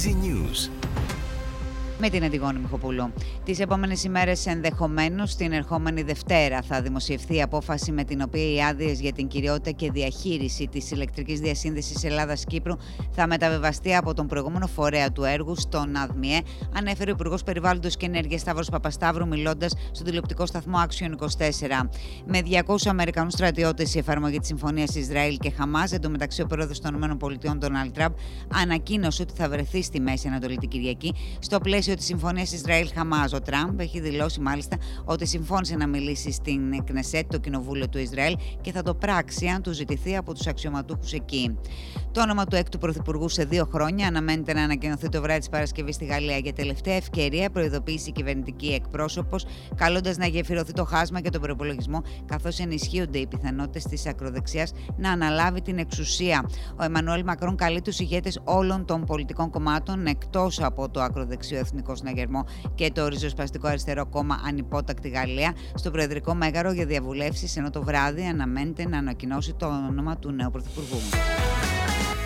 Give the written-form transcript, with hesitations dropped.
Easy News. Με την Αντιγόνη Μιχοπούλου. Τις επόμενες ημέρες, ενδεχομένως την ερχόμενη Δευτέρα, θα δημοσιευθεί η απόφαση με την οποία οι άδειες για την κυριότητα και διαχείριση της ηλεκτρικής διασύνδεσης Ελλάδας-Κύπρου θα μεταβιβαστεί από τον προηγούμενο φορέα του έργου στον ΑΔΜΙΕ, ανέφερε ο Υπουργός Περιβάλλοντος και Ενέργειας Σταύρος Παπασταύρου, μιλώντας στον τηλεοπτικό σταθμό Action 24. Με 200 Αμερικανούς στρατιώτες η εφαρμογή της συμφωνίας Ισραήλ και Χαμάς, εντωμεταξύ ο πρόεδρος των ΗΠΑ, Ντόναλντ Τραμπ, ανακοίνωσε ότι θα βρεθεί στη Μέση Ανατολή την Κυριακή, στο πλαίσιο της συμφωνίας Ισραήλ-Χαμάς. Ο Τραμπ έχει δηλώσει μάλιστα ότι συμφώνησε να μιλήσει στην Κνεσέτ, το κοινοβούλιο του Ισραήλ, και θα το πράξει αν του ζητηθεί από τους αξιωματούχους εκεί. Το όνομα του έκτου πρωθυπουργού σε 2 χρόνια αναμένεται να ανακοινωθεί το βράδυ της Παρασκευής στη Γαλλία. Για τελευταία ευκαιρία προειδοποίησε η κυβερνητική εκπρόσωπος, καλώντας να γεφυρωθεί το χάσμα για τον προϋπολογισμό, καθώς ενισχύονται οι πιθανότητες της ακροδεξιάς να αναλάβει την εξουσία. Ο Εμμανουέλ Μακρόν καλεί τους ηγέτες όλων των πολιτικών κομμάτων, εκτός από το ακροδεξιό Εθνικό Συναγερμό και το ριζοσπαστικό αριστερό κόμμα Ανυπότακτη Γαλλία, στο Προεδρικό Μέγαρο για διαβουλεύσεις, ενώ το βράδυ αναμένεται να ανακοινώσει το όνομα του νέου πρωθυπουργού.